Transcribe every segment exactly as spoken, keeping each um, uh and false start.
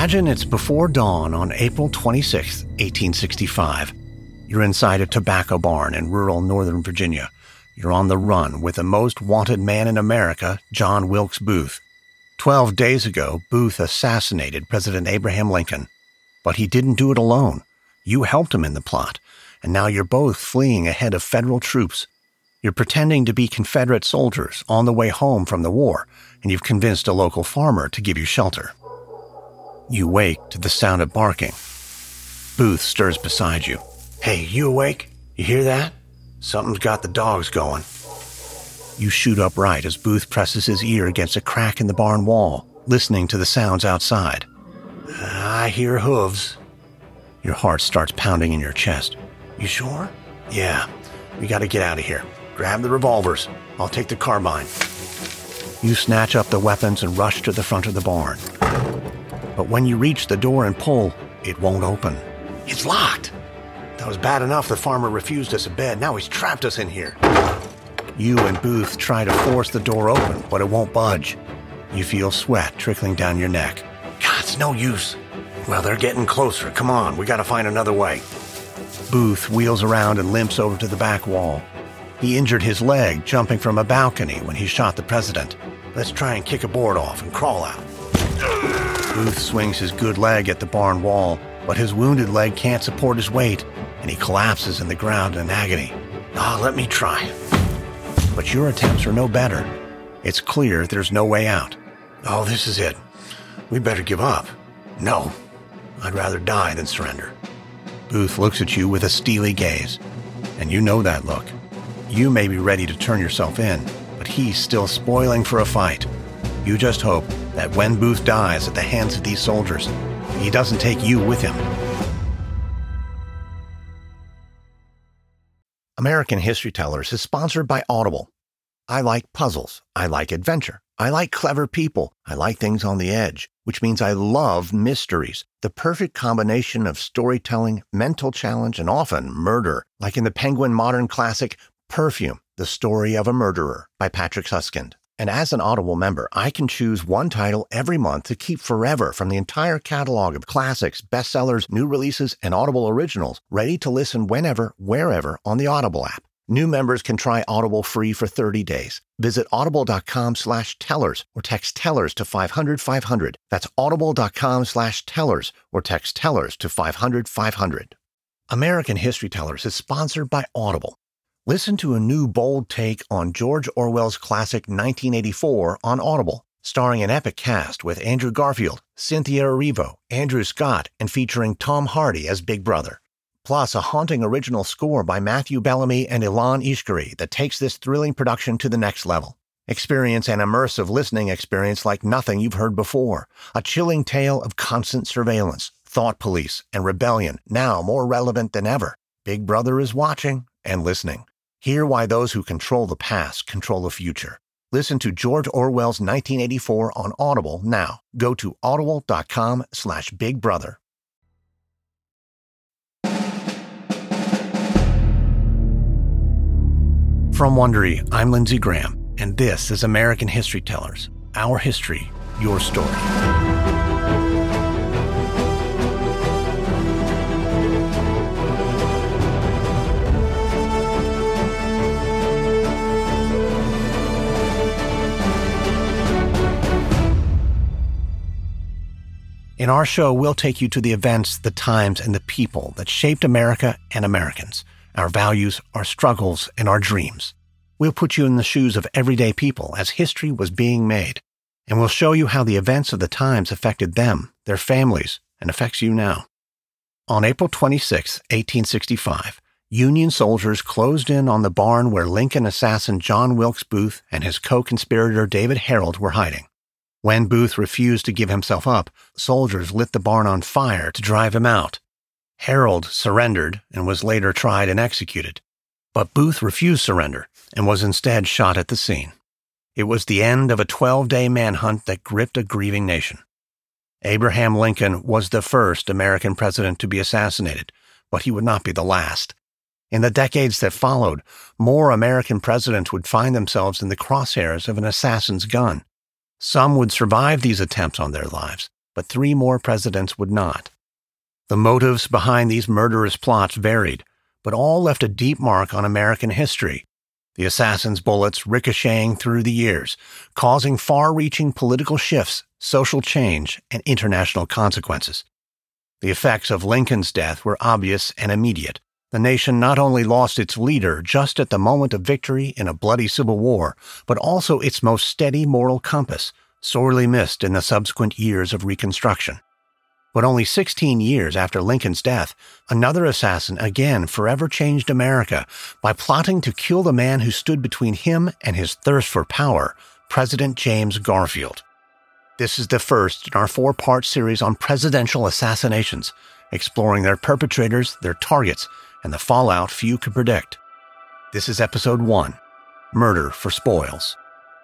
Imagine it's before dawn on April twenty-sixth, eighteen sixty-five. You're inside a tobacco barn in rural Northern Virginia. You're on the run with the most wanted man in America, John Wilkes Booth. Twelve days ago, Booth assassinated President Abraham Lincoln. But he didn't do it alone. You helped him in the plot, and now you're both fleeing ahead of federal troops. You're pretending to be Confederate soldiers on the way home from the war, and you've convinced a local farmer to give you shelter. You wake to the sound of barking. Booth stirs beside you. "Hey, you awake? You hear that? Something's got the dogs going." You shoot upright as Booth presses his ear against a crack in the barn wall, listening to the sounds outside. "I hear hooves." Your heart starts pounding in your chest. "You sure?" "Yeah, we gotta get out of here. Grab the revolvers. I'll take the carbine." You snatch up the weapons and rush to the front of the barn. But when you reach the door and pull, it won't open. "It's locked." "That was bad enough the farmer refused us a bed. Now he's trapped us in here." You and Booth try to force the door open, but it won't budge. You feel sweat trickling down your neck. "God, it's no use." "Well, they're getting closer. Come on, we gotta find another way." Booth wheels around and limps over to the back wall. He injured his leg jumping from a balcony when he shot the president. "Let's try and kick a board off and crawl out." Booth swings his good leg at the barn wall, but his wounded leg can't support his weight, and he collapses in the ground in agony. "Ah, let me try." But your attempts are no better. It's clear there's no way out. "Oh, this is it. We better give up." "No, I'd rather die than surrender." Booth looks at you with a steely gaze, and you know that look. You may be ready to turn yourself in, but he's still spoiling for a fight. You just hope that when Booth dies at the hands of these soldiers, he doesn't take you with him. American History Tellers is sponsored by Audible. I like puzzles. I like adventure. I like clever people. I like things on the edge, which means I love mysteries, the perfect combination of storytelling, mental challenge, and often murder, like in the Penguin modern classic Perfume, The Story of a Murderer by Patrick Suskind. And as an Audible member, I can choose one title every month to keep forever from the entire catalog of classics, bestsellers, new releases, and Audible originals, ready to listen whenever, wherever on the Audible app. New members can try Audible free for thirty days. Visit audible.com slash tellers or text tellers to five hundred five hundred. That's audible.com slash tellers or text tellers to five hundred five hundred. American History Tellers is sponsored by Audible. Listen to a new bold take on George Orwell's classic nineteen eighty-four on Audible, starring an epic cast with Andrew Garfield, Cynthia Erivo, Andrew Scott, and featuring Tom Hardy as Big Brother. Plus, a haunting original score by Matthew Bellamy and Ilan Ishkari that takes this thrilling production to the next level. Experience an immersive listening experience like nothing you've heard before. A chilling tale of constant surveillance, thought police, and rebellion, now more relevant than ever. Big Brother is watching and listening. Hear why those who control the past control the future. Listen to George Orwell's nineteen eighty-four on Audible now. Go to audible.com slash Big Brother. From Wondery, I'm Lindsey Graham, and this is American History Tellers. Our history, your story. In our show, we'll take you to the events, the times, and the people that shaped America and Americans, our values, our struggles, and our dreams. We'll put you in the shoes of everyday people as history was being made, and we'll show you how the events of the times affected them, their families, and affects you now. On April twenty-sixth, eighteen sixty-five, Union soldiers closed in on the barn where Lincoln assassin John Wilkes Booth and his co-conspirator David Herold were hiding. When Booth refused to give himself up, soldiers lit the barn on fire to drive him out. Herold surrendered and was later tried and executed. But Booth refused surrender and was instead shot at the scene. It was the end of a twelve-day manhunt that gripped a grieving nation. Abraham Lincoln was the first American president to be assassinated, but he would not be the last. In the decades that followed, more American presidents would find themselves in the crosshairs of an assassin's gun. Some would survive these attempts on their lives, but three more presidents would not. The motives behind these murderous plots varied, but all left a deep mark on American history, the assassins' bullets ricocheting through the years, causing far-reaching political shifts, social change, and international consequences. The effects of Lincoln's death were obvious and immediate. The nation not only lost its leader just at the moment of victory in a bloody civil war, but also its most steady moral compass, sorely missed in the subsequent years of Reconstruction. But only sixteen years after Lincoln's death, another assassin again forever changed America by plotting to kill the man who stood between him and his thirst for power, President James Garfield. This is the first in our four-part series on presidential assassinations, exploring their perpetrators, their targets, and the fallout few could predict. This is Episode one, Murder for Spoils.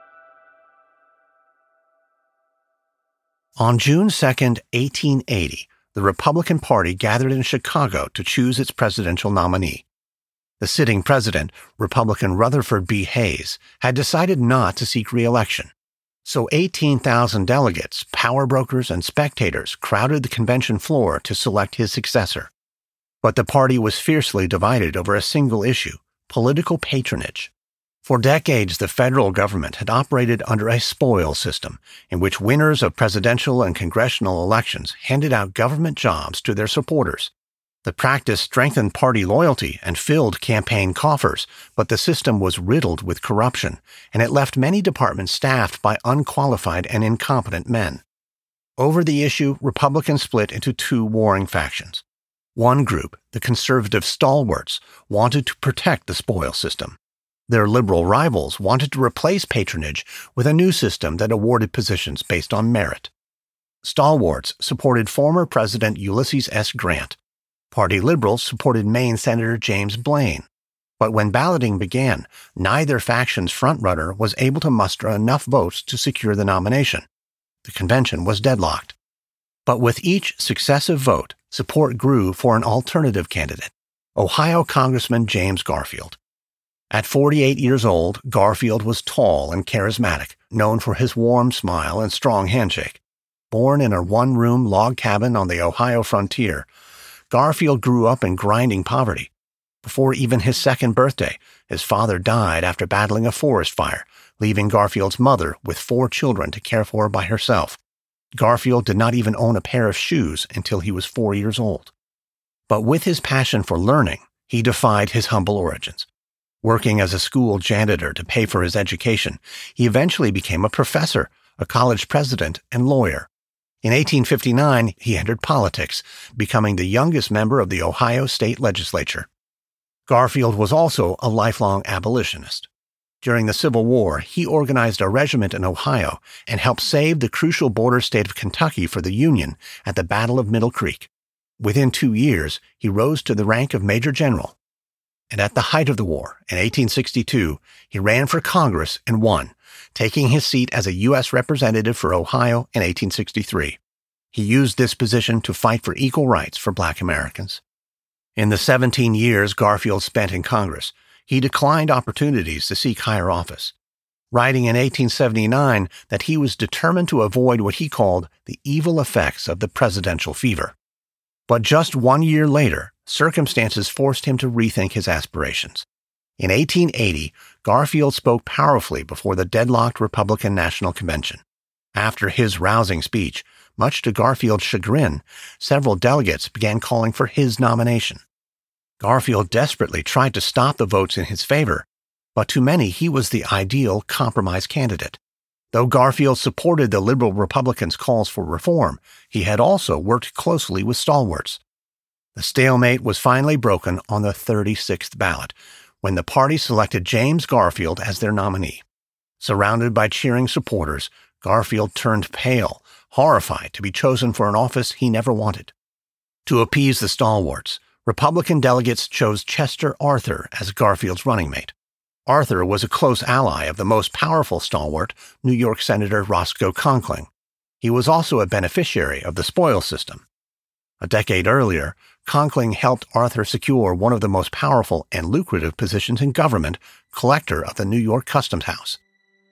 On June second, eighteen eighty, the Republican Party gathered in Chicago to choose its presidential nominee. The sitting president, Republican Rutherford B. Hayes, had decided not to seek re-election. So eighteen thousand delegates, power brokers, and spectators crowded the convention floor to select his successor. But the party was fiercely divided over a single issue, political patronage. For decades, the federal government had operated under a spoils system in which winners of presidential and congressional elections handed out government jobs to their supporters. The practice strengthened party loyalty and filled campaign coffers, but the system was riddled with corruption, and it left many departments staffed by unqualified and incompetent men. Over the issue, Republicans split into two warring factions. One group, the conservative stalwarts, wanted to protect the spoils system. Their liberal rivals wanted to replace patronage with a new system that awarded positions based on merit. Stalwarts supported former President Ulysses S. Grant. Party liberals supported Maine Senator James Blaine. But when balloting began, neither faction's frontrunner was able to muster enough votes to secure the nomination. The convention was deadlocked. But with each successive vote, support grew for an alternative candidate, Ohio Congressman James Garfield. At forty-eight years old, Garfield was tall and charismatic, known for his warm smile and strong handshake. Born in a one-room log cabin on the Ohio frontier, Garfield grew up in grinding poverty. Before even his second birthday, his father died after battling a forest fire, leaving Garfield's mother with four children to care for by herself. Garfield did not even own a pair of shoes until he was four years old. But with his passion for learning, he defied his humble origins. Working as a school janitor to pay for his education, he eventually became a professor, a college president, and lawyer. In eighteen fifty-nine, he entered politics, becoming the youngest member of the Ohio State Legislature. Garfield was also a lifelong abolitionist. During the Civil War, he organized a regiment in Ohio and helped save the crucial border state of Kentucky for the Union at the Battle of Middle Creek. Within two years, he rose to the rank of Major General. And at the height of the war, in eighteen sixty-two, he ran for Congress and won, taking his seat as a U S representative for Ohio in eighteen sixty-three. He used this position to fight for equal rights for Black Americans. In the seventeen years Garfield spent in Congress, he declined opportunities to seek higher office, writing in eighteen seventy-nine that he was determined to avoid what he called the evil effects of the presidential fever. But just one year later, circumstances forced him to rethink his aspirations. In eighteen eighty, Garfield spoke powerfully before the deadlocked Republican National Convention. After his rousing speech, much to Garfield's chagrin, several delegates began calling for his nomination. Garfield desperately tried to stop the votes in his favor, but to many he was the ideal compromise candidate. Though Garfield supported the liberal Republicans' calls for reform, he had also worked closely with stalwarts. The stalemate was finally broken on the thirty-sixth ballot, when the party selected James Garfield as their nominee. Surrounded by cheering supporters, Garfield turned pale, horrified to be chosen for an office he never wanted. To appease the stalwarts, Republican delegates chose Chester Arthur as Garfield's running mate. Arthur was a close ally of the most powerful stalwart, New York Senator Roscoe Conkling. He was also a beneficiary of the spoils system. A decade earlier, Conkling helped Arthur secure one of the most powerful and lucrative positions in government, collector of the New York Customs House.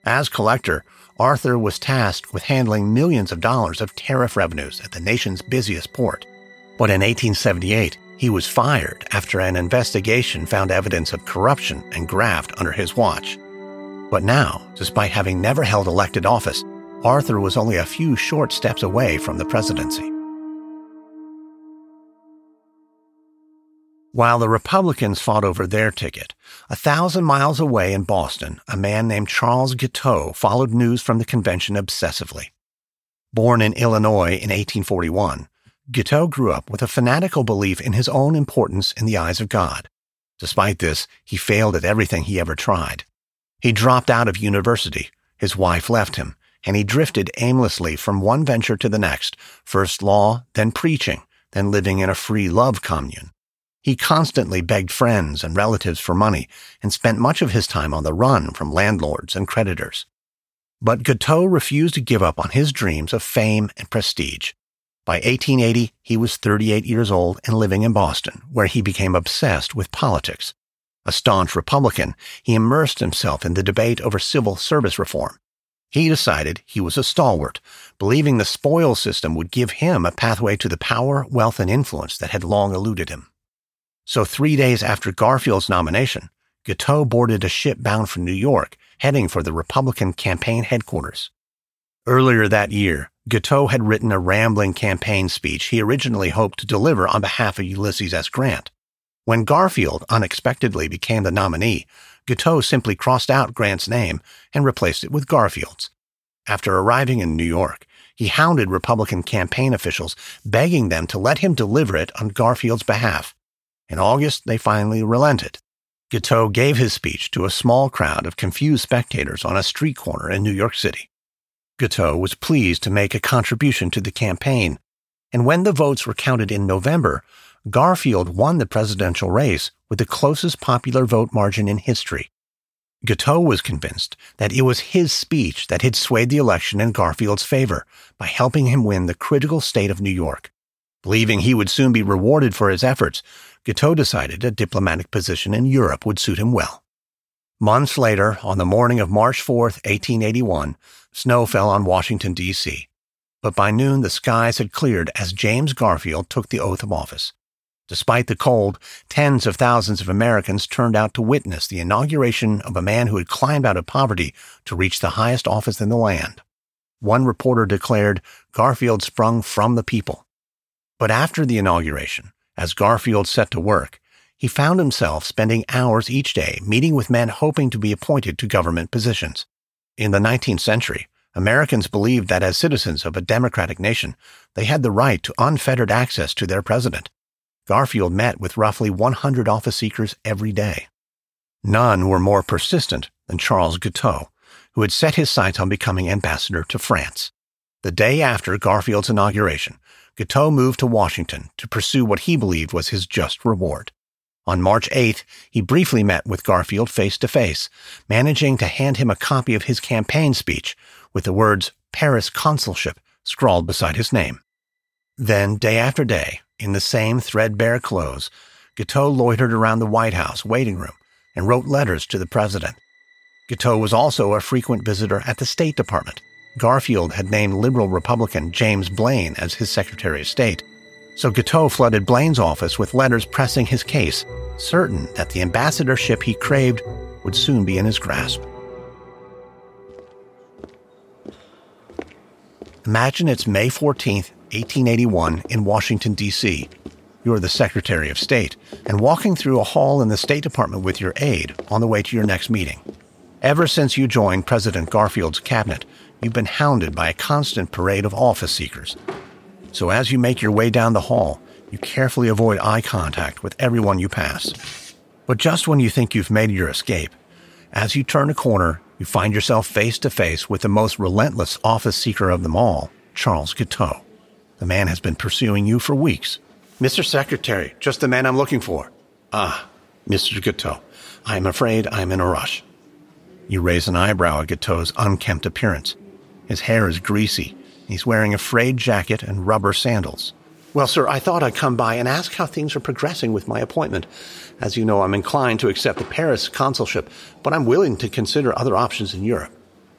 As collector, Arthur was tasked with handling millions of dollars of tariff revenues at the nation's busiest port. But in eighteen seventy-eight, he was fired after an investigation found evidence of corruption and graft under his watch. But now, despite having never held elected office, Arthur was only a few short steps away from the presidency. While the Republicans fought over their ticket, a thousand miles away in Boston, a man named Charles Guiteau followed news from the convention obsessively. Born in Illinois in eighteen forty-one, Guiteau grew up with a fanatical belief in his own importance in the eyes of God. Despite this, he failed at everything he ever tried. He dropped out of university, his wife left him, and he drifted aimlessly from one venture to the next, first law, then preaching, then living in a free love commune. He constantly begged friends and relatives for money and spent much of his time on the run from landlords and creditors. But Guiteau refused to give up on his dreams of fame and prestige. By eighteen eighty, he was thirty-eight years old and living in Boston, where he became obsessed with politics. A staunch Republican, he immersed himself in the debate over civil service reform. He decided he was a stalwart, believing the spoils system would give him a pathway to the power, wealth, and influence that had long eluded him. So three days after Garfield's nomination, Guiteau boarded a ship bound for New York, heading for the Republican campaign headquarters. Earlier that year, Guiteau had written a rambling campaign speech he originally hoped to deliver on behalf of Ulysses S. Grant. When Garfield unexpectedly became the nominee, Guiteau simply crossed out Grant's name and replaced it with Garfield's. After arriving in New York, he hounded Republican campaign officials, begging them to let him deliver it on Garfield's behalf. In August, they finally relented. Guiteau gave his speech to a small crowd of confused spectators on a street corner in New York City. Guiteau was pleased to make a contribution to the campaign, and when the votes were counted in November, Garfield won the presidential race with the closest popular vote margin in history. Guiteau was convinced that it was his speech that had swayed the election in Garfield's favor by helping him win the critical state of New York. Believing he would soon be rewarded for his efforts, Guiteau decided a diplomatic position in Europe would suit him well. Months later, on the morning of March fourth, eighteen eighty-one, snow fell on Washington, D C But by noon, the skies had cleared as James Garfield took the oath of office. Despite the cold, tens of thousands of Americans turned out to witness the inauguration of a man who had climbed out of poverty to reach the highest office in the land. One reporter declared, "Garfield sprung from the people." But after the inauguration, as Garfield set to work, he found himself spending hours each day meeting with men hoping to be appointed to government positions. In the nineteenth century, Americans believed that as citizens of a democratic nation, they had the right to unfettered access to their president. Garfield met with roughly one hundred office seekers every day. None were more persistent than Charles Guiteau, who had set his sights on becoming ambassador to France. The day after Garfield's inauguration, Guiteau moved to Washington to pursue what he believed was his just reward. On March eighth, he briefly met with Garfield face-to-face, managing to hand him a copy of his campaign speech with the words Paris Consulship scrawled beside his name. Then, day after day, in the same threadbare clothes, Guiteau loitered around the White House waiting room and wrote letters to the president. Guiteau was also a frequent visitor at the State Department. Garfield had named liberal Republican James Blaine as his Secretary of State, so Guiteau flooded Blaine's office with letters pressing his case, certain that the ambassadorship he craved would soon be in his grasp. Imagine it's May fourteenth, eighteen eighty-one, in Washington, D C You're the Secretary of State, and walking through a hall in the State Department with your aide on the way to your next meeting. Ever since you joined President Garfield's cabinet, you've been hounded by a constant parade of office seekers. So as you make your way down the hall, you carefully avoid eye contact with everyone you pass. But just when you think you've made your escape, as you turn a corner, you find yourself face to face with the most relentless office seeker of them all, Charles Guiteau. The man has been pursuing you for weeks. "Mister Secretary, just the man I'm looking for." "Ah, Mister Guiteau, I am afraid I am in a rush." You raise an eyebrow at Guiteau's unkempt appearance. His hair is greasy. He's wearing a frayed jacket and rubber sandals. "Well, sir, I thought I'd come by and ask how things are progressing with my appointment. As you know, I'm inclined to accept the Paris consulship, but I'm willing to consider other options in Europe."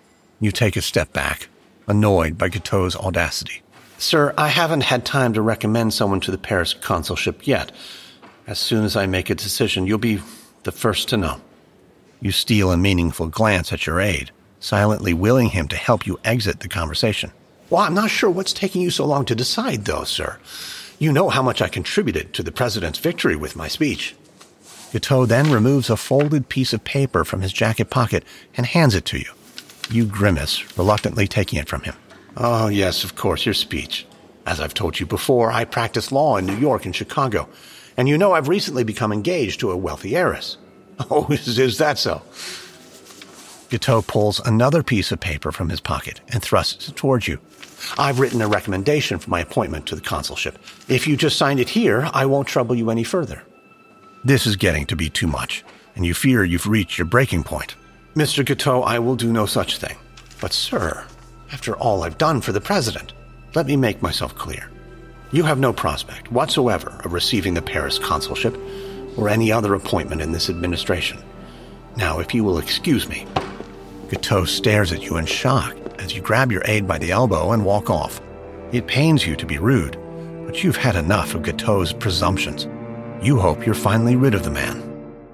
You take a step back, annoyed by Guiteau's audacity. Sir, I haven't had time to recommend someone to the Paris consulship yet. As soon as I make a decision, you'll be the first to know. You steal a meaningful glance at your aide, silently willing him to help you exit the conversation. Well, I'm not sure what's taking you so long to decide, though, sir. You know how much I contributed to the president's victory with my speech. Guiteau then removes a folded piece of paper from his jacket pocket and hands it to you. You grimace, reluctantly taking it from him. Oh, yes, of course, your speech. As I've told you before, I practice law in New York and Chicago, and you know I've recently become engaged to a wealthy heiress. Oh, is, is that so? Guiteau pulls another piece of paper from his pocket and thrusts it towards you. I've written a recommendation for my appointment to the consulship. If you just signed it here, I won't trouble you any further. This is getting to be too much, and you fear you've reached your breaking point. Mister Guiteau, I will do no such thing. But, sir, after all I've done for the president, let me make myself clear. You have no prospect whatsoever of receiving the Paris consulship or any other appointment in this administration. Now, if you will excuse me. Guiteau stares at you in shock as you grab your aide by the elbow and walk off. It pains you to be rude, but you've had enough of Guiteau's presumptions. You hope you're finally rid of the man.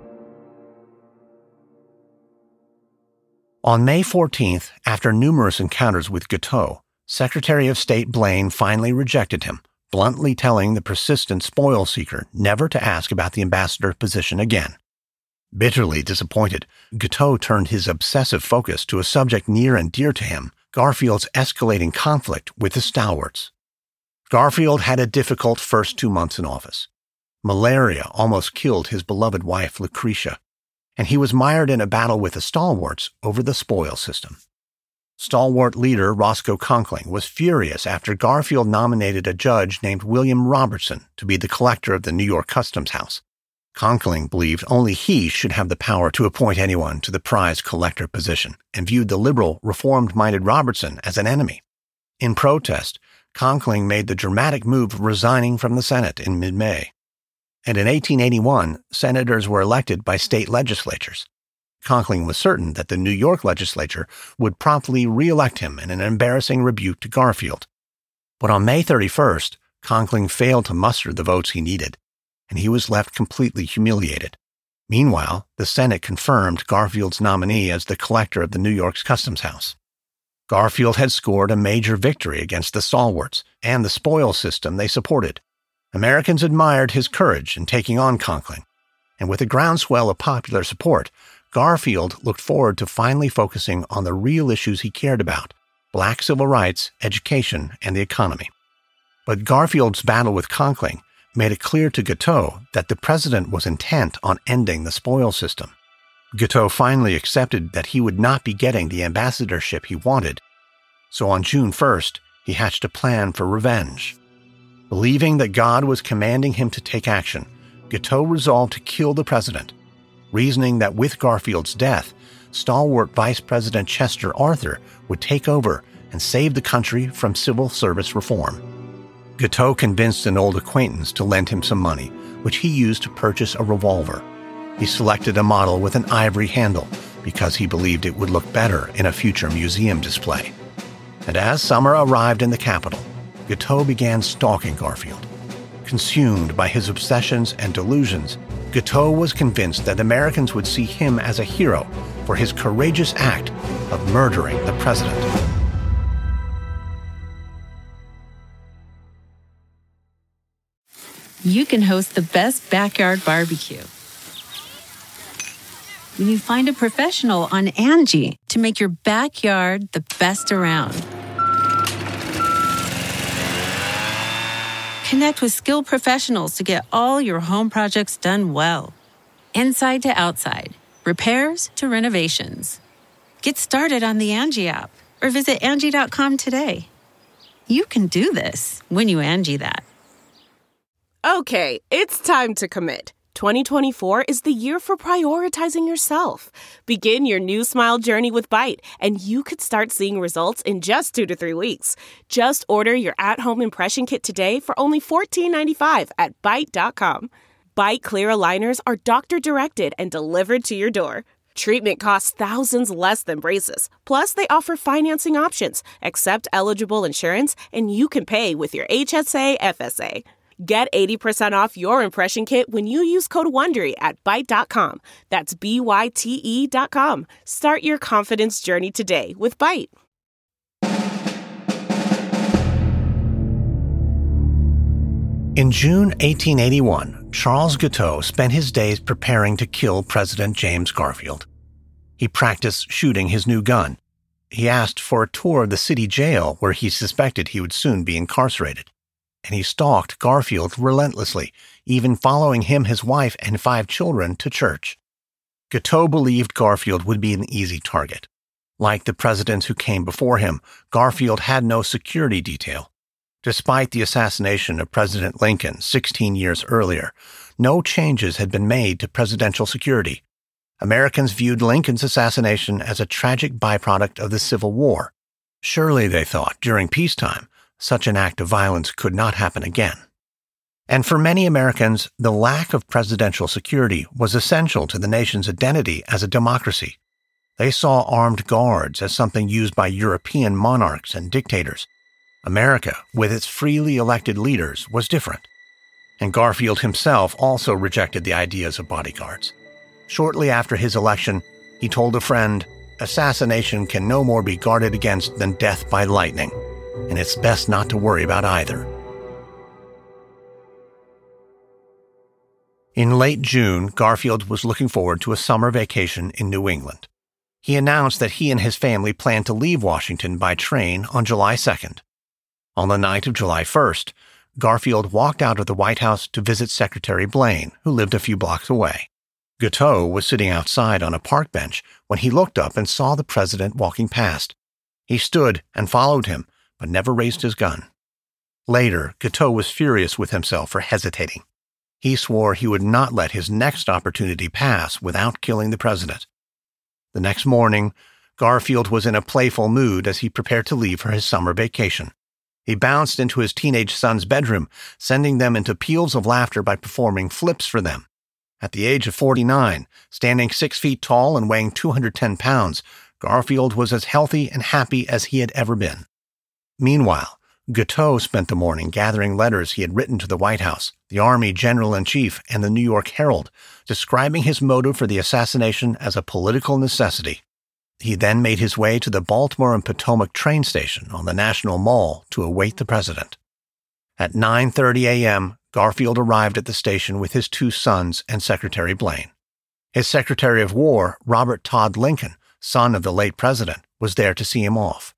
On May fourteenth, after numerous encounters with Guiteau, Secretary of State Blaine finally rejected him, bluntly telling the persistent spoil seeker never to ask about the ambassador position again. Bitterly disappointed, Guiteau turned his obsessive focus to a subject near and dear to him, Garfield's escalating conflict with the stalwarts. Garfield had a difficult first two months in office. Malaria almost killed his beloved wife, Lucretia, and he was mired in a battle with the stalwarts over the spoil system. Stalwart leader Roscoe Conkling was furious after Garfield nominated a judge named William Robertson to be the collector of the New York Customs House. Conkling believed only he should have the power to appoint anyone to the prize collector position and viewed the liberal, reformed-minded Robertson as an enemy. In protest, Conkling made the dramatic move of resigning from the Senate in mid-May. And in eighteen eighty-one, senators were elected by state legislatures. Conkling was certain that the New York legislature would promptly re-elect him in an embarrassing rebuke to Garfield. But on May thirty-first, Conkling failed to muster the votes he needed, and he was left completely humiliated. Meanwhile, the Senate confirmed Garfield's nominee as the collector of the New York's Customs House. Garfield had scored a major victory against the stalwarts and the spoil system they supported. Americans admired his courage in taking on Conkling, and with a groundswell of popular support, Garfield looked forward to finally focusing on the real issues he cared about: black civil rights, education, and the economy. But Garfield's battle with Conkling made it clear to Guiteau that the president was intent on ending the spoil system. Guiteau finally accepted that he would not be getting the ambassadorship he wanted, so on June first, he hatched a plan for revenge. Believing that God was commanding him to take action, Guiteau resolved to kill the president, reasoning that with Garfield's death, stalwart Vice President Chester Arthur would take over and save the country from civil service reform. Guiteau convinced an old acquaintance to lend him some money, which he used to purchase a revolver. He selected a model with an ivory handle because he believed it would look better in a future museum display. And as summer arrived in the capital, Guiteau began stalking Garfield. Consumed by his obsessions and delusions, Guiteau was convinced that Americans would see him as a hero for his courageous act of murdering the president. You can host the best backyard barbecue when you find a professional on Angie to make your backyard the best around. Connect with skilled professionals to get all your home projects done well. Inside to outside, repairs to renovations. Get started on the Angie app or visit Angie dot com today. You can do this when you Angie that. Okay, it's time to commit. twenty twenty-four is the year for prioritizing yourself. Begin your new smile journey with Byte, and you could start seeing results in just two to three weeks. Just order your at-home impression kit today for only fourteen ninety-five at Byte dot com. Byte Clear aligners are doctor-directed and delivered to your door. Treatment costs thousands less than braces. Plus, they offer financing options, accept eligible insurance, and you can pay with your H S A F S A. Get eighty percent off your impression kit when you use code WONDERY at Byte dot com. That's B Y T E dot com. Start your confidence journey today with Byte. In June eighteen eighty-one, Charles Guiteau spent his days preparing to kill President James Garfield. He practiced shooting his new gun. He asked for a tour of the city jail where he suspected he would soon be incarcerated. And he stalked Garfield relentlessly, even following him, his wife, and five children to church. Guiteau believed Garfield would be an easy target. Like the presidents who came before him, Garfield had no security detail. Despite the assassination of President Lincoln sixteen years earlier, no changes had been made to presidential security. Americans viewed Lincoln's assassination as a tragic byproduct of the Civil War. Surely, they thought, during peacetime, such an act of violence could not happen again. And for many Americans, the lack of presidential security was essential to the nation's identity as a democracy. They saw armed guards as something used by European monarchs and dictators. America, with its freely elected leaders, was different. And Garfield himself also rejected the ideas of bodyguards. Shortly after his election, he told a friend, "Assassination can no more be guarded against than death by lightning, and it's best not to worry about either." In late June, Garfield was looking forward to a summer vacation in New England. He announced that he and his family planned to leave Washington by train on July second. On the night of July first, Garfield walked out of the White House to visit Secretary Blaine, who lived a few blocks away. Guiteau was sitting outside on a park bench when he looked up and saw the president walking past. He stood and followed him, but never raised his gun. Later, Guiteau was furious with himself for hesitating. He swore he would not let his next opportunity pass without killing the president. The next morning, Garfield was in a playful mood as he prepared to leave for his summer vacation. He bounced into his teenage son's bedroom, sending them into peals of laughter by performing flips for them. At the age of forty-nine, standing six feet tall and weighing two hundred ten pounds, Garfield was as healthy and happy as he had ever been. Meanwhile, Guiteau spent the morning gathering letters he had written to the White House, the Army General-in-Chief, and the New York Herald, describing his motive for the assassination as a political necessity. He then made his way to the Baltimore and Potomac train station on the National Mall to await the president. At nine thirty a.m., Garfield arrived at the station with his two sons and Secretary Blaine. His Secretary of War, Robert Todd Lincoln, son of the late president, was there to see him off.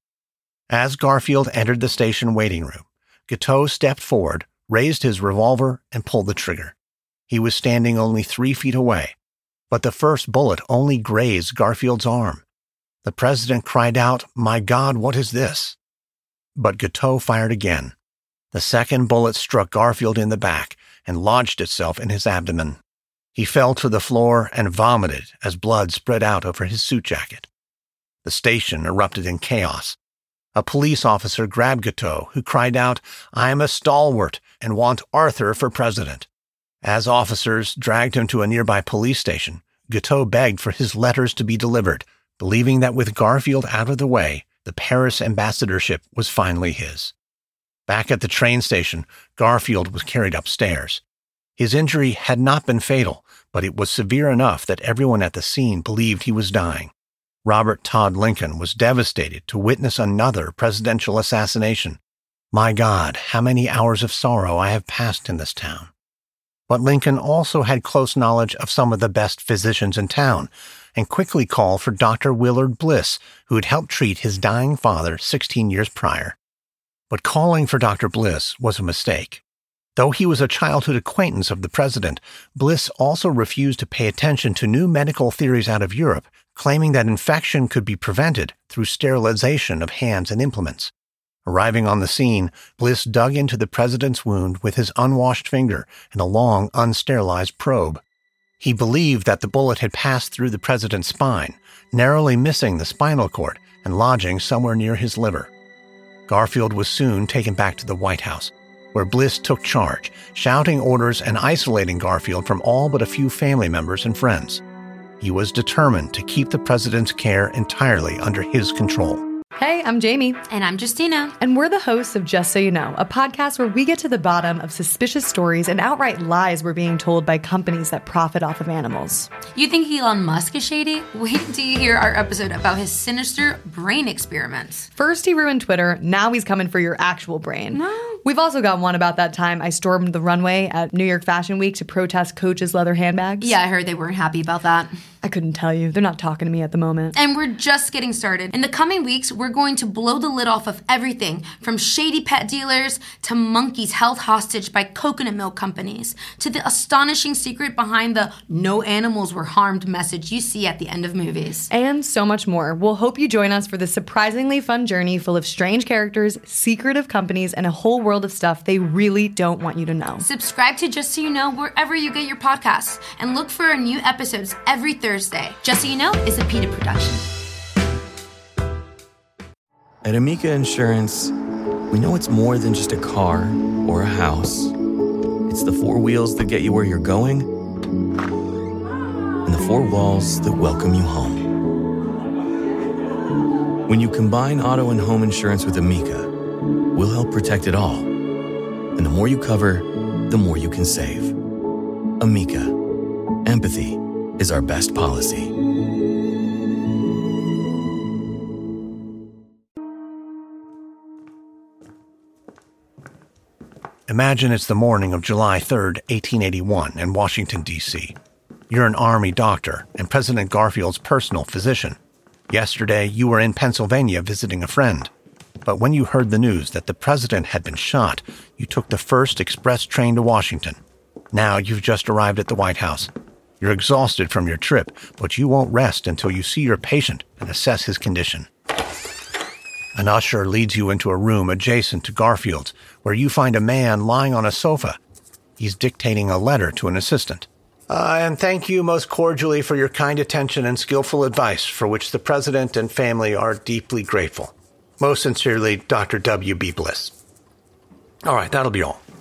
As Garfield entered the station waiting room, Guiteau stepped forward, raised his revolver, and pulled the trigger. He was standing only three feet away, but the first bullet only grazed Garfield's arm. The president cried out, "My God, what is this?" But Guiteau fired again. The second bullet struck Garfield in the back and lodged itself in his abdomen. He fell to the floor and vomited as blood spread out over his suit jacket. The station erupted in chaos. A police officer grabbed Guiteau, who cried out, "I am a stalwart and want Arthur for president." As officers dragged him to a nearby police station, Guiteau begged for his letters to be delivered, believing that with Garfield out of the way, the Paris ambassadorship was finally his. Back at the train station, Garfield was carried upstairs. His injury had not been fatal, but it was severe enough that everyone at the scene believed he was dying. Robert Todd Lincoln was devastated to witness another presidential assassination. "My God, how many hours of sorrow I have passed in this town." But Lincoln also had close knowledge of some of the best physicians in town, and quickly called for Doctor Willard Bliss, who had helped treat his dying father sixteen years prior. But calling for Doctor Bliss was a mistake. Though he was a childhood acquaintance of the president, Bliss also refused to pay attention to new medical theories out of Europe, claiming that infection could be prevented through sterilization of hands and implements. Arriving on the scene, Bliss dug into the president's wound with his unwashed finger and a long, unsterilized probe. He believed that the bullet had passed through the president's spine, narrowly missing the spinal cord and lodging somewhere near his liver. Garfield was soon taken back to the White House, where Bliss took charge, shouting orders and isolating Garfield from all but a few family members and friends. He was determined to keep the president's care entirely under his control. Hey, I'm Jamie. And I'm Justina. And we're the hosts of Just So You Know, a podcast where we get to the bottom of suspicious stories and outright lies we're being told by companies that profit off of animals. You think Elon Musk is shady? Wait until you hear our episode about his sinister brain experiments. First he ruined Twitter, now he's coming for your actual brain. No. We've also got one about that time I stormed the runway at New York Fashion Week to protest Coach's leather handbags. Yeah, I heard they weren't happy about that. I couldn't tell you. They're not talking to me at the moment. And we're just getting started. In the coming weeks, we're going to blow the lid off of everything from shady pet dealers to monkeys held hostage by coconut milk companies to the astonishing secret behind the no animals were harmed message you see at the end of movies. And so much more. We'll hope you join us for this surprisingly fun journey full of strange characters, secretive companies, and a whole world of stuff they really don't want you to know. Subscribe to Just So You Know wherever you get your podcasts and look for our new episodes every Thursday. Just So You Know is a PETA production. At Amica Insurance, we know it's more than just a car or a house. It's the four wheels that get you where you're going and the four walls that welcome you home. When you combine auto and home insurance with Amica, we'll help protect it all. And the more you cover, the more you can save. Amica. Empathy is our best policy. Imagine it's the morning of July third, eighteen eighty-one in Washington, D C You're an Army doctor and President Garfield's personal physician. Yesterday, you were in Pennsylvania visiting a friend. But when you heard the news that the president had been shot, you took the first express train to Washington. Now you've just arrived at the White House. You're exhausted from your trip, but you won't rest until you see your patient and assess his condition. An usher leads you into a room adjacent to Garfield's, where you find a man lying on a sofa. He's dictating a letter to an assistant. Uh, and thank you most cordially for your kind attention and skillful advice, for which the president and family are deeply grateful. Most sincerely, Doctor W B. Bliss. All right, that'll be all.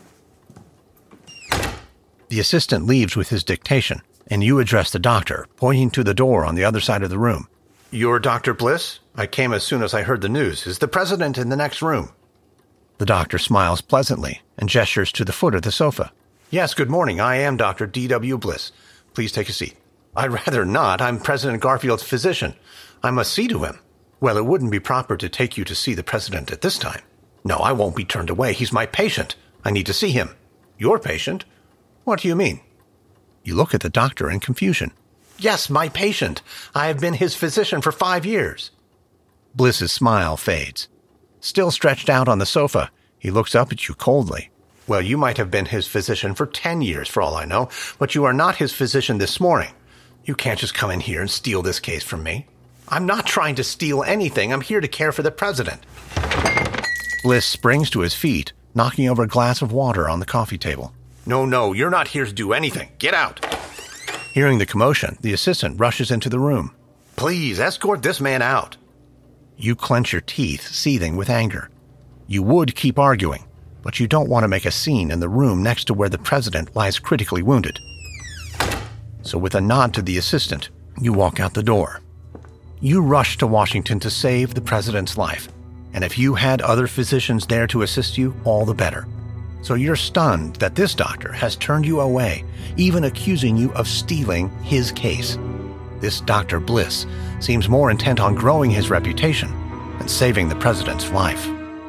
The assistant leaves with his dictation, and you address the doctor, pointing to the door on the other side of the room. You're Doctor Bliss? I came as soon as I heard the news. Is the president in the next room? The doctor smiles pleasantly and gestures to the foot of the sofa. Yes, good morning. I am Doctor D W. Bliss. Please take a seat. I'd rather not. I'm President Garfield's physician. I must see to him. Well, it wouldn't be proper to take you to see the president at this time. No, I won't be turned away. He's my patient. I need to see him. Your patient? What do you mean? You look at the doctor in confusion. Yes, my patient. I have been his physician for five years. Bliss's smile fades. Still stretched out on the sofa, he looks up at you coldly. Well, you might have been his physician for ten years, for all I know, but you are not his physician this morning. You can't just come in here and steal this case from me. I'm not trying to steal anything. I'm here to care for the president. Bliss springs to his feet, knocking over a glass of water on the coffee table. No, no, you're not here to do anything. Get out. Hearing the commotion, the assistant rushes into the room. Please, escort this man out. You clench your teeth, seething with anger. You would keep arguing, but you don't want to make a scene in the room next to where the president lies critically wounded. So with a nod to the assistant, you walk out the door. You rush to Washington to save the president's life, and if you had other physicians there to assist you, all the better. So you're stunned that this doctor has turned you away, even accusing you of stealing his case. This Doctor Bliss seems more intent on growing his reputation than saving the president's life.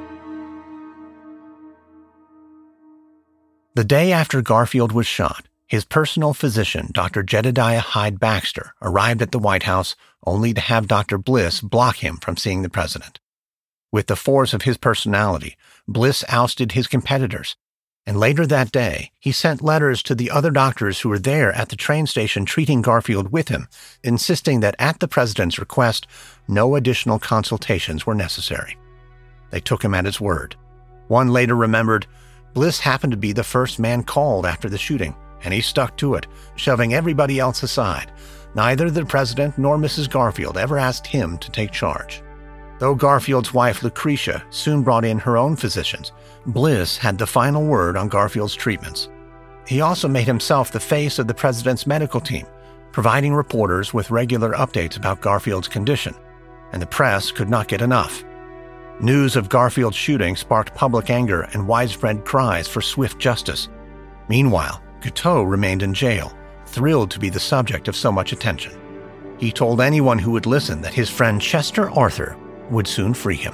The day after Garfield was shot, his personal physician, Doctor Jedediah Hyde Baxter, arrived at the White House only to have Doctor Bliss block him from seeing the president. With the force of his personality, Bliss ousted his competitors, and later that day, he sent letters to the other doctors who were there at the train station treating Garfield with him, insisting that at the president's request, no additional consultations were necessary. They took him at his word. One later remembered, Bliss happened to be the first man called after the shooting, and he stuck to it, shoving everybody else aside. Neither the president nor Missus Garfield ever asked him to take charge. Though Garfield's wife, Lucretia, soon brought in her own physicians, Bliss had the final word on Garfield's treatments. He also made himself the face of the president's medical team, providing reporters with regular updates about Garfield's condition, and the press could not get enough. News of Garfield's shooting sparked public anger and widespread cries for swift justice. Meanwhile, Guiteau remained in jail, thrilled to be the subject of so much attention. He told anyone who would listen that his friend Chester Arthur would soon free him.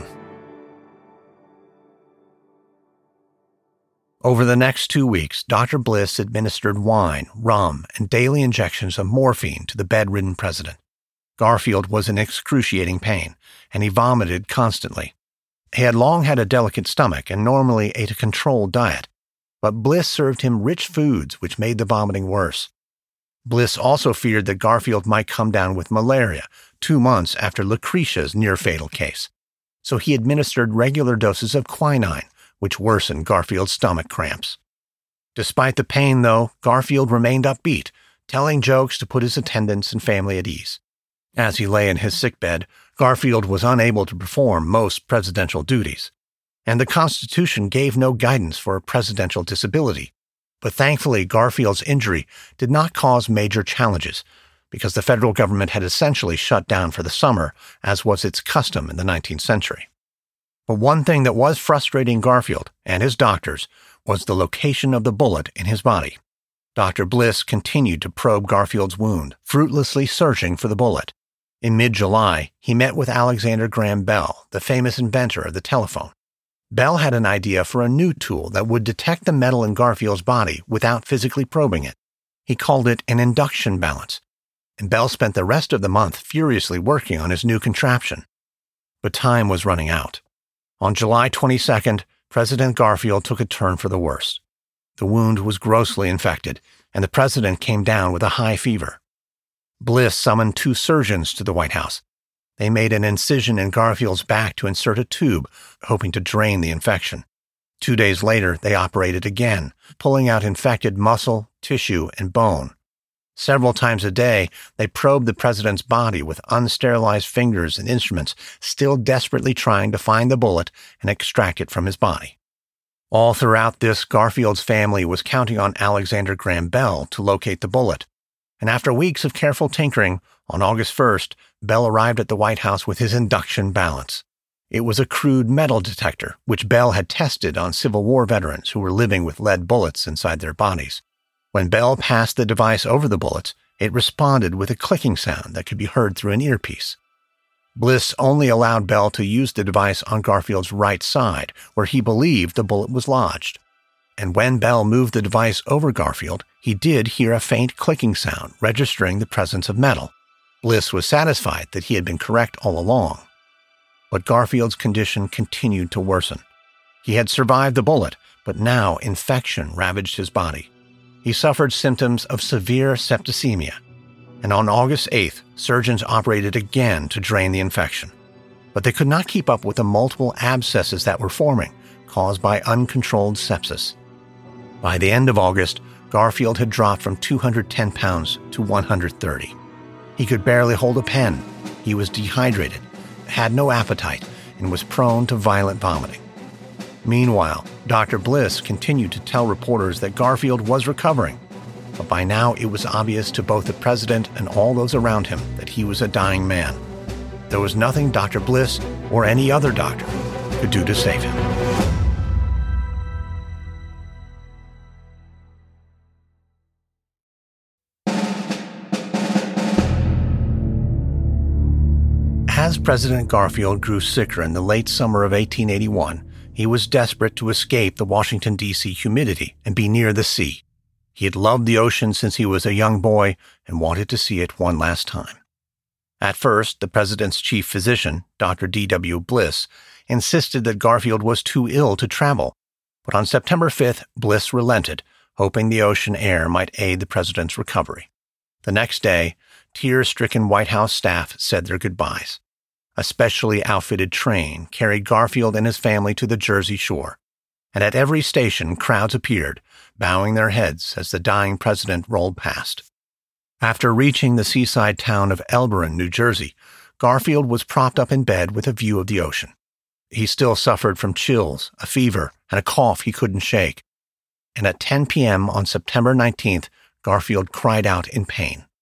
Over the next two weeks, Doctor Bliss administered wine, rum, and daily injections of morphine to the bedridden president. Garfield was in excruciating pain, and he vomited constantly. He had long had a delicate stomach and normally ate a controlled diet, but Bliss served him rich foods which made the vomiting worse. Bliss also feared that Garfield might come down with malaria two months after Lucretia's near-fatal case, so he administered regular doses of quinine, which worsened Garfield's stomach cramps. Despite the pain, though, Garfield remained upbeat, telling jokes to put his attendants and family at ease. As he lay in his sickbed, Garfield was unable to perform most presidential duties, and the Constitution gave no guidance for a presidential disability. But thankfully, Garfield's injury did not cause major challenges, because the federal government had essentially shut down for the summer, as was its custom in the nineteenth century. But one thing that was frustrating Garfield and his doctors was the location of the bullet in his body. Doctor Bliss continued to probe Garfield's wound, fruitlessly searching for the bullet. In mid-July, he met with Alexander Graham Bell, the famous inventor of the telephone. Bell had an idea for a new tool that would detect the metal in Garfield's body without physically probing it. He called it an induction balance, and Bell spent the rest of the month furiously working on his new contraption. But time was running out. On July twenty-second, President Garfield took a turn for the worse. The wound was grossly infected, and the president came down with a high fever. Bliss summoned two surgeons to the White House. They made an incision in Garfield's back to insert a tube, hoping to drain the infection. Two days later, they operated again, pulling out infected muscle, tissue, and bone. Several times a day, they probed the president's body with unsterilized fingers and instruments, still desperately trying to find the bullet and extract it from his body. All throughout this, Garfield's family was counting on Alexander Graham Bell to locate the bullet. And after weeks of careful tinkering, on August first, Bell arrived at the White House with his induction balance. It was a crude metal detector, which Bell had tested on Civil War veterans who were living with lead bullets inside their bodies. When Bell passed the device over the bullets, it responded with a clicking sound that could be heard through an earpiece. Bliss only allowed Bell to use the device on Garfield's right side, where he believed the bullet was lodged. And when Bell moved the device over Garfield, he did hear a faint clicking sound registering the presence of metal. Bliss was satisfied that he had been correct all along. But Garfield's condition continued to worsen. He had survived the bullet, but now infection ravaged his body. He suffered symptoms of severe septicemia, and on August eighth, surgeons operated again to drain the infection. But they could not keep up with the multiple abscesses that were forming, caused by uncontrolled sepsis. By the end of August, Garfield had dropped from two hundred ten pounds to one hundred thirty. He could barely hold a pen. He was dehydrated, had no appetite, and was prone to violent vomiting. Meanwhile, Doctor Bliss continued to tell reporters that Garfield was recovering, but by now it was obvious to both the president and all those around him that he was a dying man. There was nothing Doctor Bliss or any other doctor could do to save him. As President Garfield grew sicker in the late summer of eighteen eighty-one, he was desperate to escape the Washington, D C humidity and be near the sea. He had loved the ocean since he was a young boy and wanted to see it one last time. At first, the president's chief physician, Doctor D W Bliss, insisted that Garfield was too ill to travel, but on September fifth, Bliss relented, hoping the ocean air might aid the president's recovery. The next day, tear-stricken White House staff said their goodbyes. A specially outfitted train carried Garfield and his family to the Jersey shore, and at every station crowds appeared, bowing their heads as the dying president rolled past. After reaching the seaside town of Elberon, New Jersey, Garfield was propped up in bed with a view of the ocean. He still suffered from chills, a fever, and a cough he couldn't shake. And at ten p.m. on September nineteenth, Garfield cried out in pain.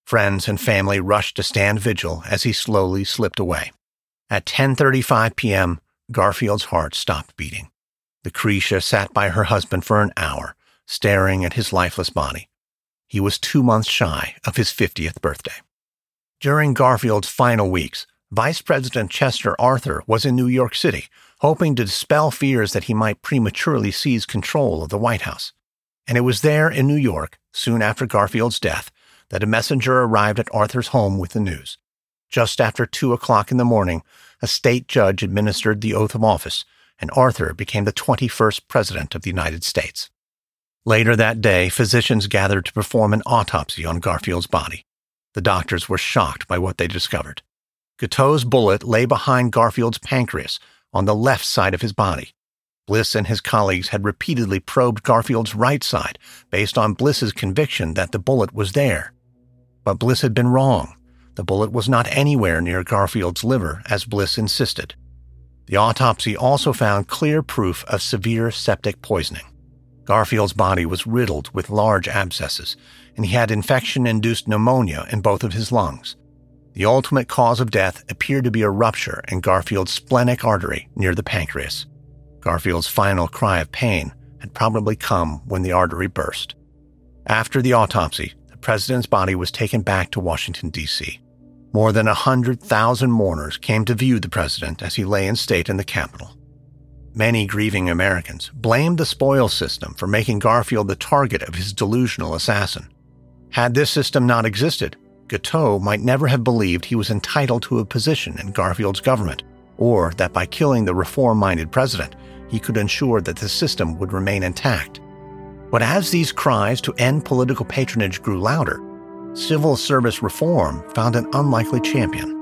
Friends and family rushed to stand vigil as he slowly slipped away. At ten thirty-five p.m., Garfield's heart stopped beating. Lucretia sat by her husband for an hour, staring at his lifeless body. He was two months shy of his fiftieth birthday. During Garfield's final weeks, Vice President Chester Arthur was in New York City, hoping to dispel fears that he might prematurely seize control of the White House. And it was there in New York, soon after Garfield's death, that a messenger arrived at Arthur's home with the news. Just after two o'clock in the morning, a state judge administered the oath of office, and Arthur became the twenty-first president of the United States. Later that day, physicians gathered to perform an autopsy on Garfield's body. The doctors were shocked by what they discovered. Guiteau's bullet lay behind Garfield's pancreas, on the left side of his body. Bliss and his colleagues had repeatedly probed Garfield's right side, based on Bliss's conviction that the bullet was there. But Bliss had been wrong. The bullet was not anywhere near Garfield's liver, as Bliss insisted. The autopsy also found clear proof of severe septic poisoning. Garfield's body was riddled with large abscesses, and he had infection-induced pneumonia in both of his lungs. The ultimate cause of death appeared to be a rupture in Garfield's splenic artery near the pancreas. Garfield's final cry of pain had probably come when the artery burst. After the autopsy, the president's body was taken back to Washington, D C More than one hundred thousand mourners came to view the president as he lay in state in the Capitol. Many grieving Americans blamed the spoils system for making Garfield the target of his delusional assassin. Had this system not existed, Guiteau might never have believed he was entitled to a position in Garfield's government, or that by killing the reform-minded president, he could ensure that the system would remain intact. But as these cries to end political patronage grew louder, civil service reform found an unlikely champion.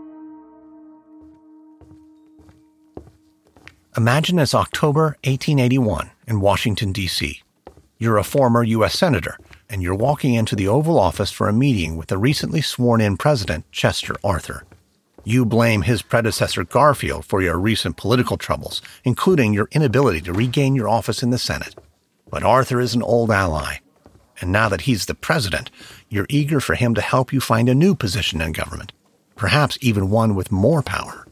Imagine it's October eighteen eighty-one in Washington, D C You're a former U S senator, and you're walking into the Oval Office for a meeting with the recently sworn-in president, Chester Arthur. You blame his predecessor Garfield for your recent political troubles, including your inability to regain your office in the Senate. But Arthur is an old ally, and now that he's the president, you're eager for him to help you find a new position in government, perhaps even one with more power.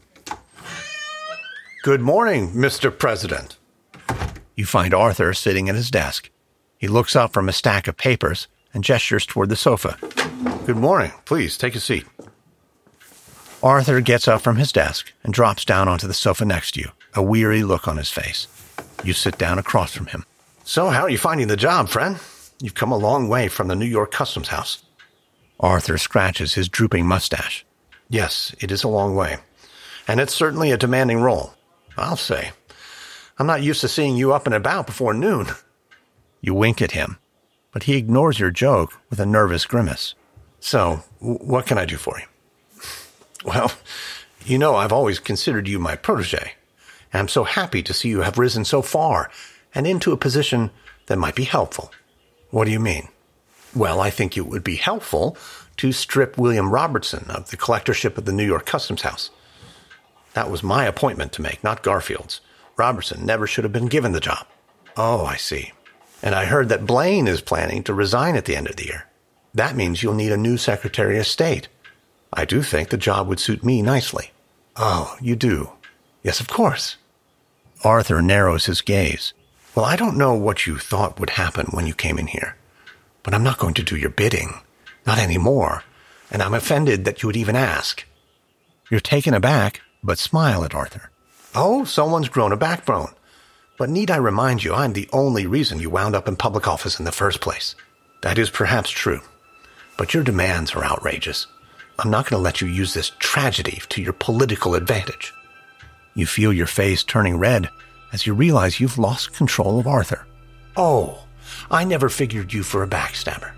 Good morning, Mister President. You find Arthur sitting at his desk. He looks up from a stack of papers and gestures toward the sofa. Good morning. Please, take a seat. Arthur gets up from his desk and drops down onto the sofa next to you, a weary look on his face. You sit down across from him. So how are you finding the job, friend? You've come a long way from the New York Customs House. Arthur scratches his drooping mustache. Yes, it is a long way. And it's certainly a demanding role, I'll say. I'm not used to seeing you up and about before noon. You wink at him, but he ignores your joke with a nervous grimace. So, w- what can I do for you? Well, you know I've always considered you my protege, and I'm so happy to see you have risen so far and into a position that might be helpful. What do you mean? Well, I think it would be helpful to strip William Robertson of the collectorship of the New York Customs House. That was my appointment to make, not Garfield's. Robertson never should have been given the job. Oh, I see. And I heard that Blaine is planning to resign at the end of the year. That means you'll need a new Secretary of State. I do think the job would suit me nicely. Oh, you do? Yes, of course. Arthur narrows his gaze. Well, I don't know what you thought would happen when you came in here, but I'm not going to do your bidding. Not anymore. And I'm offended that you would even ask. You're taken aback, but smile at Arthur. Oh, someone's grown a backbone. But need I remind you, I'm the only reason you wound up in public office in the first place. That is perhaps true, but your demands are outrageous. I'm not going to let you use this tragedy to your political advantage. You feel your face turning red as you realize you've lost control of Arthur. Oh, I never figured you for a backstabber.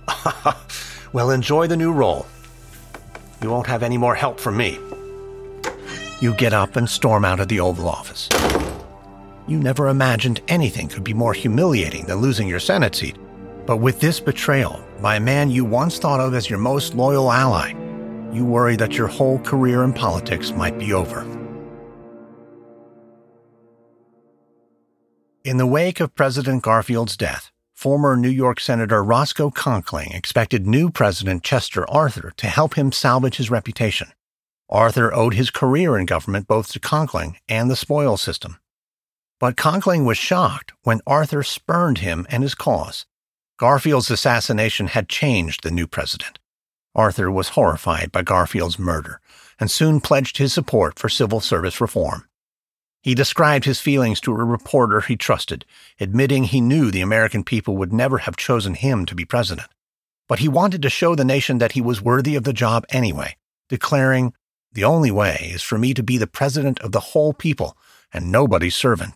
Well, enjoy the new role. You won't have any more help from me. You get up and storm out of the Oval Office. You never imagined anything could be more humiliating than losing your Senate seat. But with this betrayal by a man you once thought of as your most loyal ally, you worry that your whole career in politics might be over. In the wake of President Garfield's death, former New York Senator Roscoe Conkling expected new President Chester Arthur to help him salvage his reputation. Arthur owed his career in government both to Conkling and the spoils system. But Conkling was shocked when Arthur spurned him and his cause. Garfield's assassination had changed the new president. Arthur was horrified by Garfield's murder and soon pledged his support for civil service reform. He described his feelings to a reporter he trusted, admitting he knew the American people would never have chosen him to be president. But he wanted to show the nation that he was worthy of the job anyway, declaring, "The only way is for me to be the president of the whole people and nobody's servant."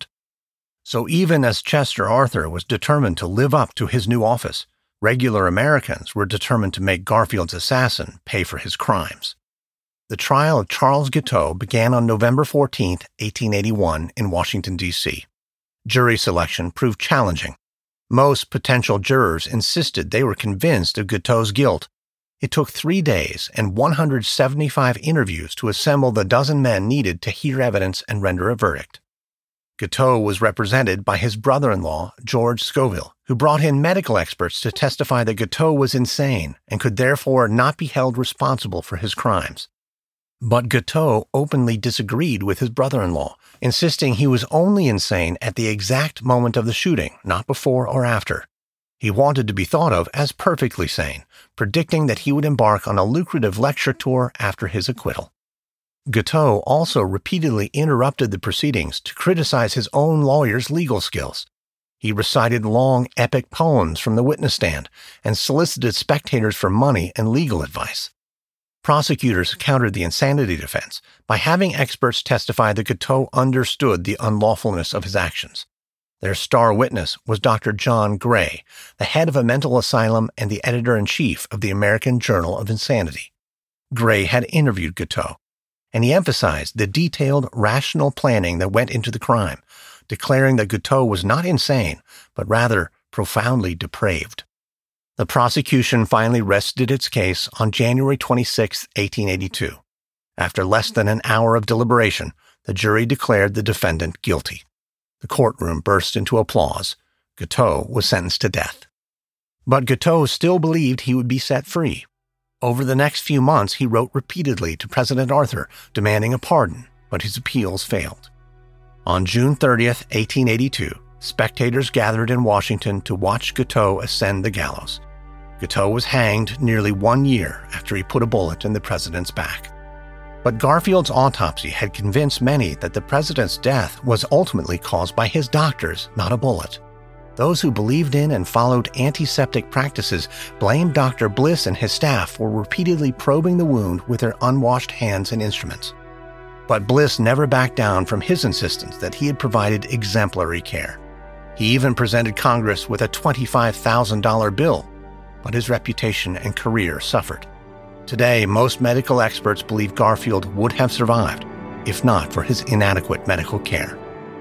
So even as Chester Arthur was determined to live up to his new office, regular Americans were determined to make Garfield's assassin pay for his crimes. The trial of Charles Guiteau began on November fourteenth, eighteen eighty-one, in Washington, D C Jury selection proved challenging. Most potential jurors insisted they were convinced of Guiteau's guilt. It took three days and one hundred seventy-five interviews to assemble the dozen men needed to hear evidence and render a verdict. Guiteau was represented by his brother-in-law, George Scoville, who brought in medical experts to testify that Guiteau was insane and could therefore not be held responsible for his crimes. But Guiteau openly disagreed with his brother-in-law, insisting he was only insane at the exact moment of the shooting, not before or after. He wanted to be thought of as perfectly sane, predicting that he would embark on a lucrative lecture tour after his acquittal. Guiteau also repeatedly interrupted the proceedings to criticize his own lawyer's legal skills. He recited long, epic poems from the witness stand and solicited spectators for money and legal advice. Prosecutors countered the insanity defense by having experts testify that Guiteau understood the unlawfulness of his actions. Their star witness was Doctor John Gray, the head of a mental asylum and the editor-in-chief of the American Journal of Insanity. Gray had interviewed Guiteau, and he emphasized the detailed, rational planning that went into the crime, declaring that Guiteau was not insane, but rather profoundly depraved. The prosecution finally rested its case on January twenty-sixth, eighteen eighty-two. After less than an hour of deliberation, the jury declared the defendant guilty. The courtroom burst into applause. Guiteau was sentenced to death. But Guiteau still believed he would be set free. Over the next few months, he wrote repeatedly to President Arthur, demanding a pardon, but his appeals failed. On June thirtieth, eighteen eighty-two, spectators gathered in Washington to watch Guiteau ascend the gallows. Guiteau was hanged nearly one year after he put a bullet in the president's back. But Garfield's autopsy had convinced many that the president's death was ultimately caused by his doctors, not a bullet. Those who believed in and followed antiseptic practices blamed Doctor Bliss and his staff for repeatedly probing the wound with their unwashed hands and instruments. But Bliss never backed down from his insistence that he had provided exemplary care. He even presented Congress with a twenty-five thousand dollars bill, but his reputation and career suffered. Today, most medical experts believe Garfield would have survived, if not for his inadequate medical care.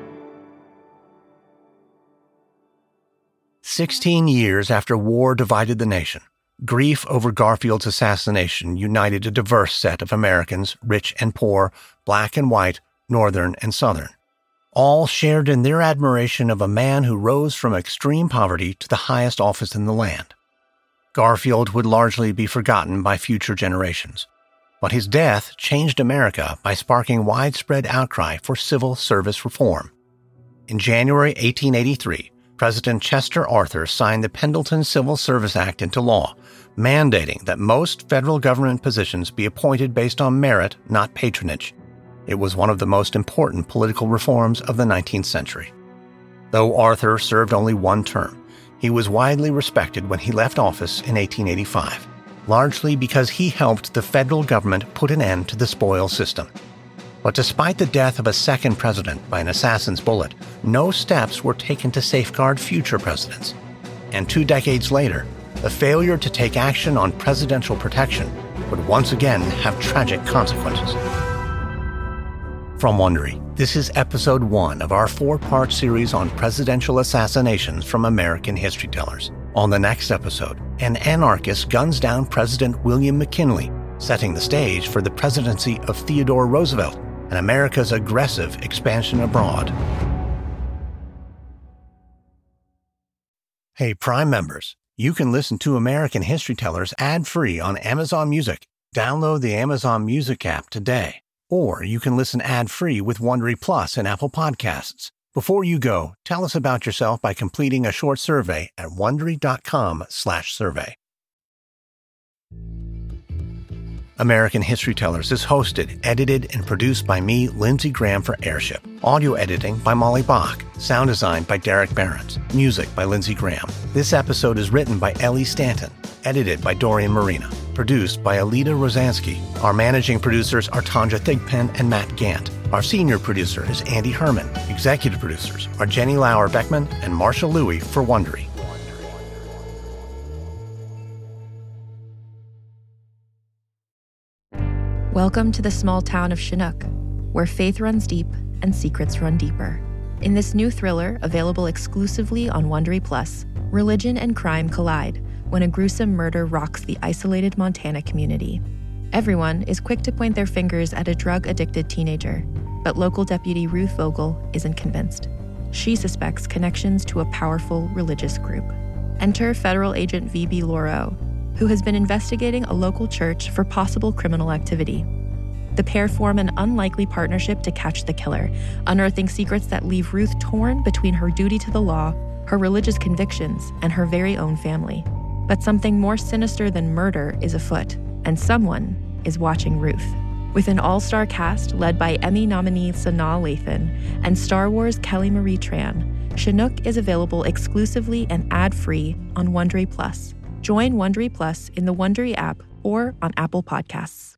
Sixteen years after war divided the nation, grief over Garfield's assassination united a diverse set of Americans, rich and poor, black and white, northern and southern. All shared in their admiration of a man who rose from extreme poverty to the highest office in the land. Garfield would largely be forgotten by future generations, but his death changed America by sparking widespread outcry for civil service reform. In January eighteen eighty-three, President Chester Arthur signed the Pendleton Civil Service Act into law, mandating that most federal government positions be appointed based on merit, not patronage. It was one of the most important political reforms of the nineteenth century. Though Arthur served only one term, he was widely respected when he left office in eighteen eighty-five, largely because he helped the federal government put an end to the spoils system. But despite the death of a second president by an assassin's bullet, no steps were taken to safeguard future presidents. And two decades later, the failure to take action on presidential protection would once again have tragic consequences. From Wondery, this is episode one of our four-part series on presidential assassinations from American history tellers. On the next episode, an anarchist guns down President William McKinley, setting the stage for the presidency of Theodore Roosevelt and America's aggressive expansion abroad. Hey, Prime members, you can listen to American History Tellers ad-free on Amazon Music. Download the Amazon Music app today. Or you can listen ad-free with Wondery Plus and Apple Podcasts. Before you go, tell us about yourself by completing a short survey at Wondery.com slash survey. American History Tellers is hosted, edited, and produced by me, Lindsey Graham, for Airship. Audio editing by Molly Bach. Sound design by Derek Behrens. Music by Lindsey Graham. This episode is written by Ellie Stanton. Edited by Dorian Marina. Produced by Alita Rosansky. Our managing producers are Tanja Thigpen and Matt Gant. Our senior producer is Andy Herman. Executive producers are Jenny Lauer-Beckman and Marsha Louie for Wondery. Welcome to the small town of Chinook, where faith runs deep and secrets run deeper. In this new thriller, available exclusively on Wondery Plus, religion and crime collide when a gruesome murder rocks the isolated Montana community. Everyone is quick to point their fingers at a drug-addicted teenager, but local deputy Ruth Vogel isn't convinced. She suspects connections to a powerful religious group. Enter federal agent V B Lauro, who has been investigating a local church for possible criminal activity. The pair form an unlikely partnership to catch the killer, unearthing secrets that leave Ruth torn between her duty to the law, her religious convictions, and her very own family. But something more sinister than murder is afoot, and someone is watching Ruth. With an all-star cast led by Emmy nominee Sanaa Lathan and Star Wars Kelly Marie Tran, Chinook is available exclusively and ad-free on Wondery Plus. Join Wondery Plus in the Wondery app or on Apple Podcasts.